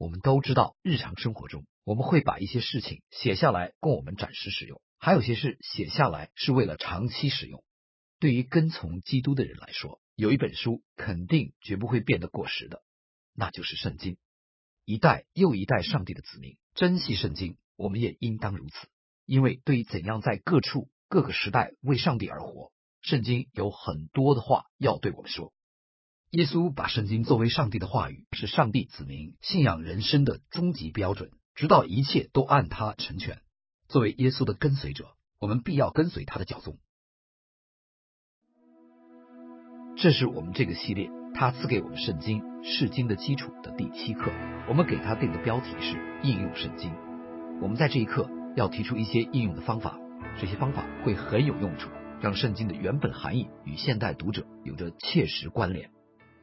我们都知道，日常生活中我们会把一些事情写下来供我们暂时使用，还有些事写下来是为了长期使用。对于跟从基督的人来说，有一本书肯定绝不会变得过时的，那就是圣经。一代又一代上帝的子民珍惜圣经，我们也应当如此。因为对于怎样在各处各个时代为上帝而活，圣经有很多的话要对我们说。耶稣把圣经作为上帝的话语，是上帝子民信仰人生的终极标准，直到一切都按他成全。作为耶稣的跟随者，我们必要跟随他的教宗。这是我们这个系列他赐给我们圣经释经的基础的第7课，我们给他定的标题是应用圣经。我们在这一课要提出一些应用的方法，这些方法会很有用处，让圣经的原本含义与现代读者有着切实关联。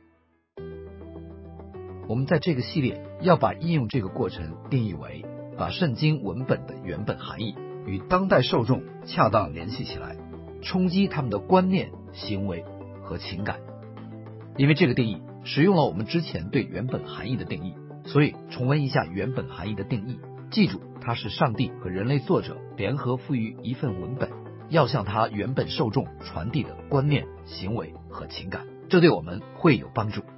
我们在这个系列要把应用这个过程定义为把圣经文本的原本含义与当代受众恰当联系起来，冲击他们的观念、行为和情感。因为这个定义使用了我们之前对原本含义的定义，所以重温一下原本含义的定义，记住它是上帝和人类作者联合赋予一份文本，要向他原本受众传递的观念、行为和情感，这对我们会有帮助。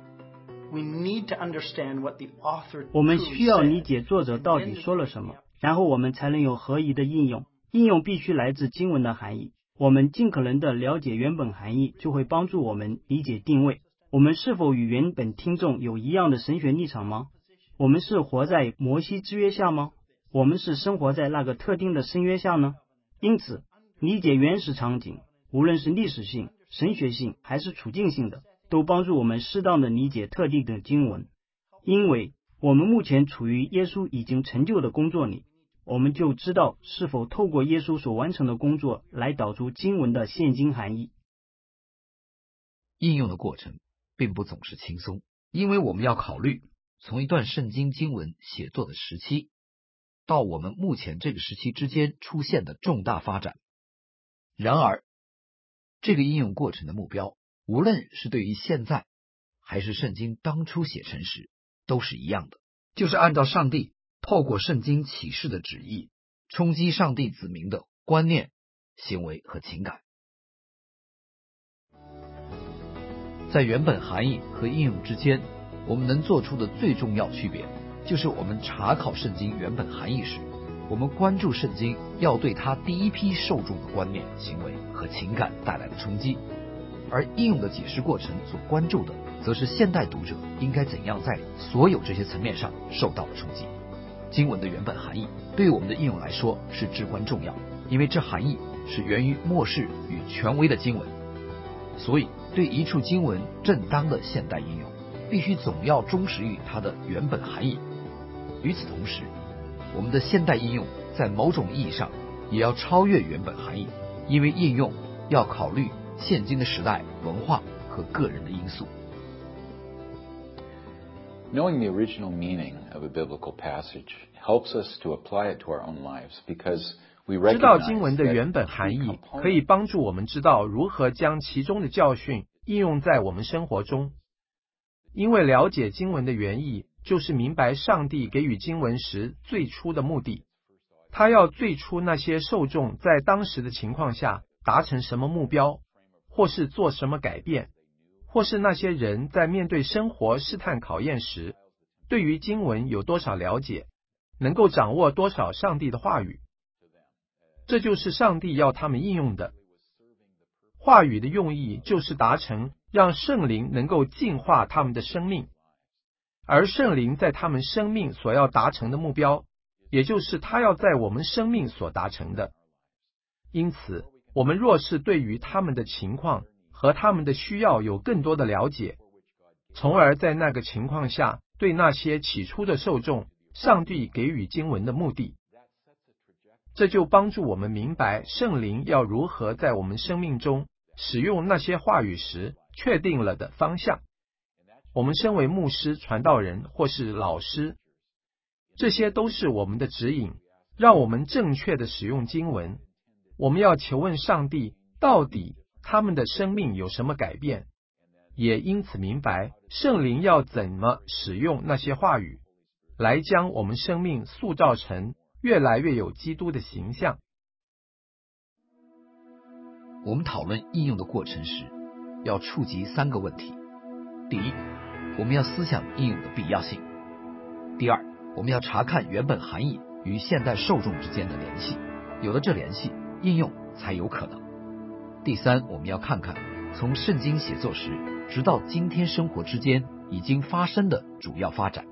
我们需要理解作者到底说了什么，然后我们才能有合宜的应用。应用必须来自经文的含义。我们尽可能的了解原本含义，就会帮助我们理解定位。我们是否与原本听众有一样的神学立场吗？我们是活在摩西之约下吗？我们是生活在那个特定的圣约下呢？因此，理解原始场景，无论是历史性、神学性还是处境性的，都帮助我们适当的理解特定的经文。因为我们目前处于耶稣已经成就的工作里，我们就知道是否透过耶稣所完成的工作来导出经文的现今含义。 应用的过程并不总是轻松，因为我们要考虑从一段圣经经文写作的时期到我们目前这个时期之间出现的重大发展。然而，这个应用过程的目标，无论是对于现在还是圣经当初写成时，都是一样的，就是按照上帝透过圣经启示的旨意，冲击上帝子民的观念、行为和情感。在原本含义和应用之间，我们能做出的最重要区别，就是我们查考圣经原本含义时，我们关注圣经要对他第一批受众的观念、行为和情感带来的冲击，而应用的解释过程所关注的，则是现代读者应该怎样在所有这些层面上受到了冲击。经文的原本含义对于我们的应用来说是至关重要，因为这含义是源于末世与权威的经文，所以对一处经文正当的现代应用，必须总要忠实于它的原本含义。与此同时，我们的现代应用在某种意义上也要超越原本含义，因为应用要考虑现今的时代、文化和个人的因素。 Knowing the original meaning of a biblical passage helps us to apply it to our own lives because we recognize 知道经文的原本含义，可以帮助我们知道如何将其中的教训应用在我们生活中。因为了解经文的原意，就是明白上帝给予经文时最初的目的。他要最初那些受众在当时的情况下达成什么目标，或是做什么改变，或是那些人在面对生活试探考验时，对于经文有多少了解，能够掌握多少上帝的话语。这就是上帝要他们应用的。话语的用意就是达成让圣灵能够净化他们的生命，而圣灵在他们生命所要达成的目标，也就是他要在我们生命所达成的。因此，我们若是对于他们的情况和他们的需要有更多的了解，从而在那个情况下对那些起初的受众，上帝给予经文的目的，这就帮助我们明白圣灵要如何在我们生命中使用那些话语时确定了的方向。我们身为牧师、传道人或是老师，这些都是我们的指引，让我们正确的使用经文。我们要求问上帝，到底他们的生命有什么改变，也因此明白圣灵要怎么使用那些话语， 来将我们生命塑造成越来越有基督的形象。 我们讨论应用的过程时，要触及3个问题。第一，我们要思想应用的必要性。第二，我们要查看原本含义与现代受众之间的联系，有了这联系，应用才有可能。第三，我们要看看从圣经写作时直到今天生活之间已经发生的主要发展。